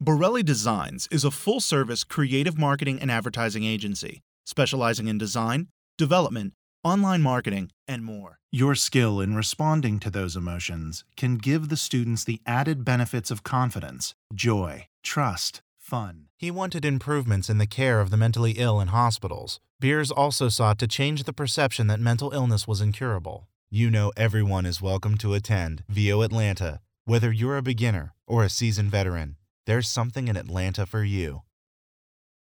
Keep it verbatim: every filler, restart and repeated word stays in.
Borelli Designs is a full-service creative marketing and advertising agency specializing in design, development, online marketing, and more. Your skill in responding to those emotions can give the students the added benefits of confidence, joy, trust, fun. He wanted improvements in the care of the mentally ill in hospitals. Beers also sought to change the perception that mental illness was incurable. You know everyone is welcome to attend V O Atlanta. Whether you're a beginner or a seasoned veteran, there's something in Atlanta for you.